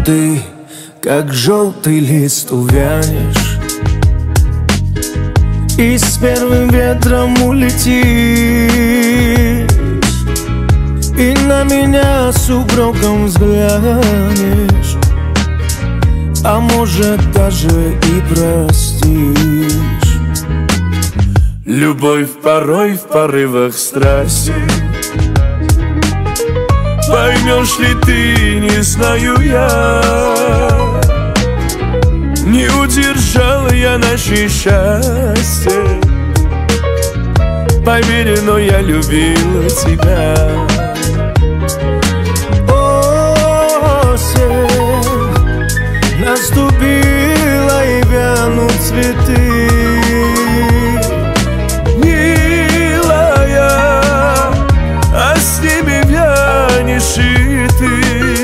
ты, как желтый лист, увянешь и с первым ветром улетишь, и на меня с упреком взглянешь, а может даже и простишь. Любовь порой в порывах страсти, поймешь ли ты, не знаю я. Не удержала я наше счастье, поверь, но я любила тебя. Осень наступила, и вянут цветы. Милая, а с ними вянешь и ты.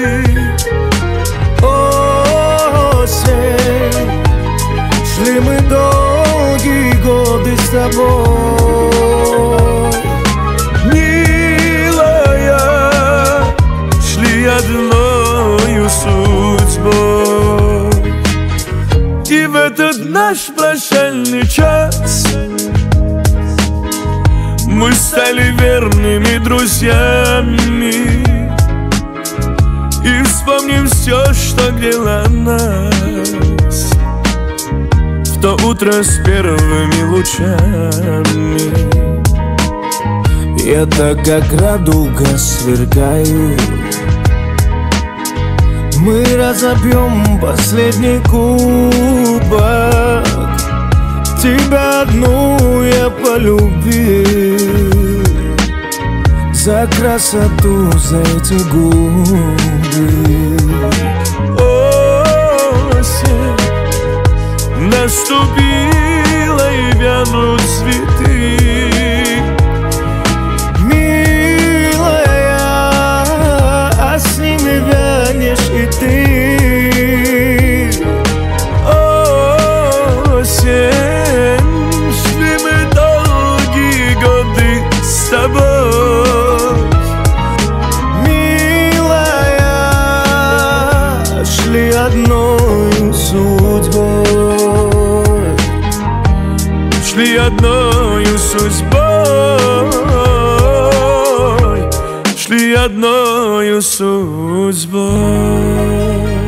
Осень, шли мы долгие годы с тобой. Милая, шли одною судьбой. И в этот наш прощальный час мы стали верными друзьями, и вспомним все, что грело нас в то утро с первыми лучами. Я так, как радуга, сверкаю. Мы разобьем последний кубок. Тебя одну я полюбил за красоту, за эти губы. Осень наступила, и вянут цветы. Милая, а с ними вянешь и ты. Осень, шли мы долгие годы с тобой. Милая, шли одной судьбой. Шли одною судьбой. Шли одною судьбой.